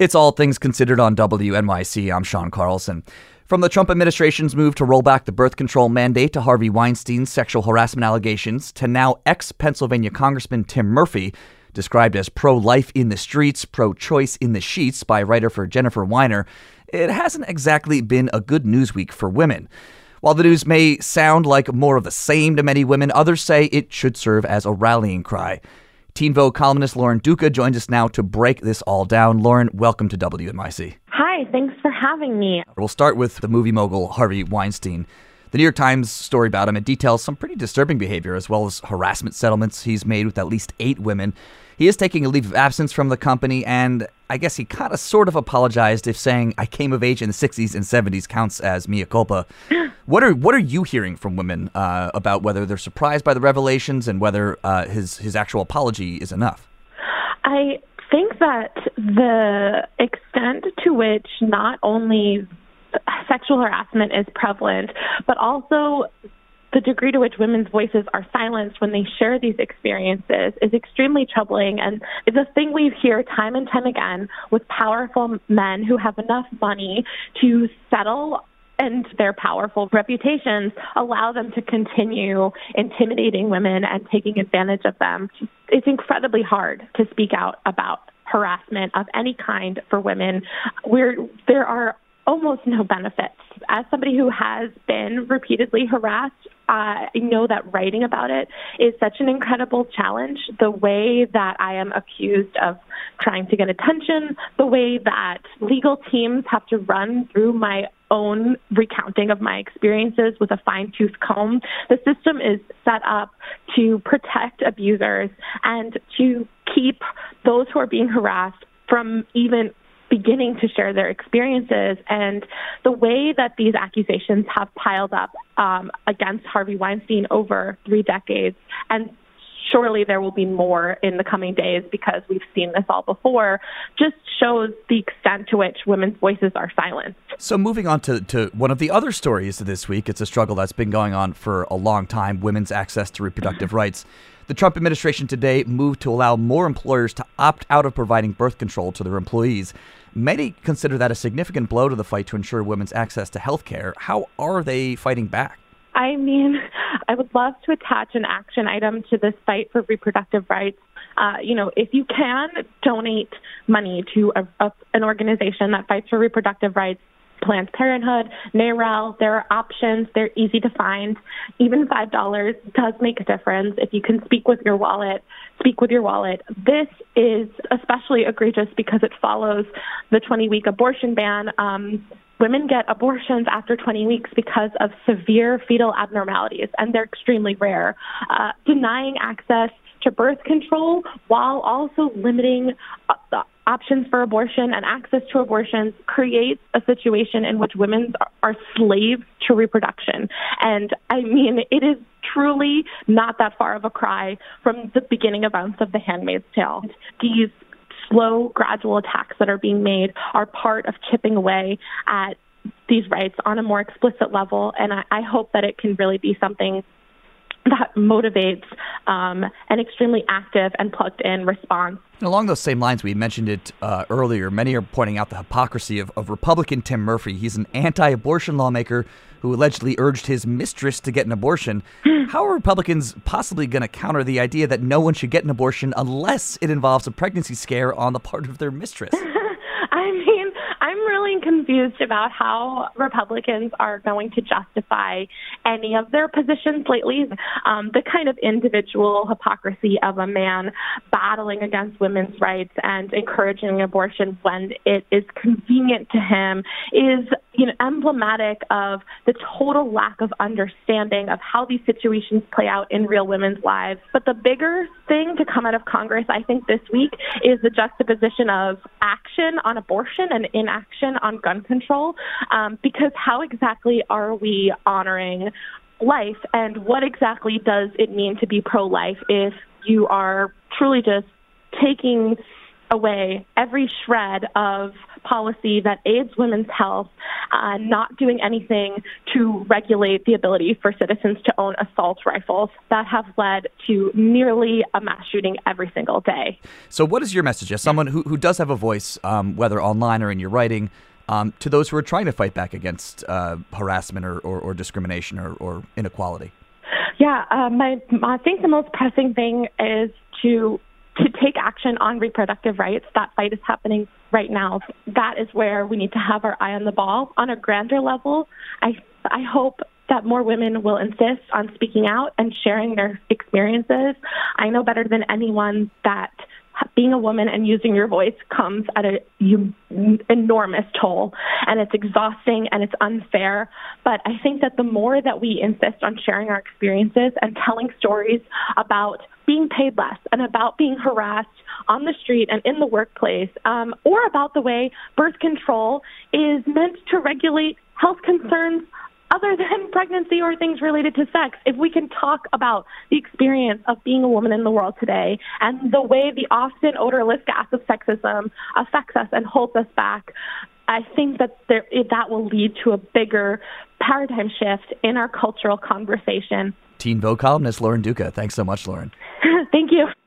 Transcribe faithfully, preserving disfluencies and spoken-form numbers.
It's All Things Considered on W N Y C. I'm Sean Carlson. From the Trump administration's move to roll back the birth control mandate to Harvey Weinstein's sexual harassment allegations to now ex-Pennsylvania Congressman Tim Murphy, described as pro-life in the streets, pro-choice in the sheets by writer for Jennifer Weiner, it hasn't exactly been a good news week for women. While the news may sound like more of the same to many women, others say it should serve as a rallying cry. Teen Vogue columnist Lauren Duca joins us now to break this all down. Lauren, welcome to W N Y C. Hi, thanks for having me. We'll start with the movie mogul Harvey Weinstein. The New York Times story about him, it details some pretty disturbing behavior as well as harassment settlements he's made with at least eight women. He is taking a leave of absence from the company, and I guess he kind of sort of apologized if saying I came of age in the sixties and seventies counts as mea culpa. What are what are you hearing from women uh, about whether they're surprised by the revelations and whether uh, his his actual apology is enough? I think that the extent to which not only sexual harassment is prevalent, but also the degree to which women's voices are silenced when they share these experiences is extremely troubling. And the thing we hear time and time again with powerful men who have enough money to settle and their powerful reputations allow them to continue intimidating women and taking advantage of them. It's incredibly hard to speak out about harassment of any kind for women where there are almost no benefits. As somebody who has been repeatedly harassed, I know that writing about it is such an incredible challenge. The way that I am accused of trying to get attention, the way that legal teams have to run through my own recounting of my experiences with a fine-tooth comb. The system is set up to protect abusers and to keep those who are being harassed from even beginning to share their experiences. And the way that these accusations have piled up um, against Harvey Weinstein over three decades, and surely there will be more in the coming days because we've seen this all before, just shows the extent to which women's voices are silenced. So moving on to, to one of the other stories this week, it's a struggle that's been going on for a long time, women's access to reproductive rights. The Trump administration today moved to allow more employers to opt out of providing birth control to their employees. Many consider that a significant blow to the fight to ensure women's access to health care. How are they fighting back? I mean, I would love to attach an action item to this fight for reproductive rights. Uh, you know, if you can donate money to a, a, an organization that fights for reproductive rights, Planned Parenthood, NARAL, there are options. They're easy to find. Even five dollars does make a difference. If you can speak with your wallet, speak with your wallet. This is especially egregious because it follows the twenty-week abortion ban. Um, women get abortions after twenty weeks because of severe fetal abnormalities, and they're extremely rare. Uh, denying access to birth control while also limiting uh, the options for abortion and access to abortions creates a situation in which women are slaves to reproduction. And I mean, it is truly not that far of a cry from the beginning events of The Handmaid's Tale. These slow, gradual attacks that are being made are part of chipping away at these rights on a more explicit level. And I, I hope that it can really be something that motivates um, an extremely active and plugged-in response. Along those same lines, we mentioned it uh, earlier, many are pointing out the hypocrisy of, of Republican Tim Murphy. He's an anti-abortion lawmaker who allegedly urged his mistress to get an abortion. How are Republicans possibly going to counter the idea that no one should get an abortion unless it involves a pregnancy scare on the part of their mistress? I mean, I'm really confused about how Republicans are going to justify any of their positions lately. Um, the kind of individual hypocrisy of a man battling against women's rights and encouraging abortion when it is convenient to him is, you know, emblematic of the total lack of understanding of how these situations play out in real women's lives. But the bigger thing to come out of Congress, I think, this week is the juxtaposition of action on abortion and inaction on gun control, um, because how exactly are we honoring life, and what exactly does it mean to be pro-life if you are truly just taking away every shred of policy that aids women's health, uh, not doing anything to regulate the ability for citizens to own assault rifles that have led to nearly a mass shooting every single day. So what is your message as someone who, who does have a voice, um, whether online or in your writing, um, to those who are trying to fight back against uh, harassment or, or, or discrimination or, or inequality? Yeah, uh, my, I think the most pressing thing is to to take action on reproductive rights. That fight is happening right now. That is where we need to have our eye on the ball. On a grander level, I I hope that more women will insist on speaking out and sharing their experiences. I know better than anyone that being a woman and using your voice comes at an enormous toll, and it's exhausting and it's unfair. But I think that the more that we insist on sharing our experiences and telling stories about being paid less and about being harassed on the street and in the workplace, um, or about the way birth control is meant to regulate health concerns other than pregnancy or things related to sex, if we can talk about the experience of being a woman in the world today and the way the often odorless gas of sexism affects us and holds us back, I think that there, that will lead to a bigger paradigm shift in our cultural conversation. Teen Vogue columnist Lauren Duca. Thanks so much, Lauren. Thank you.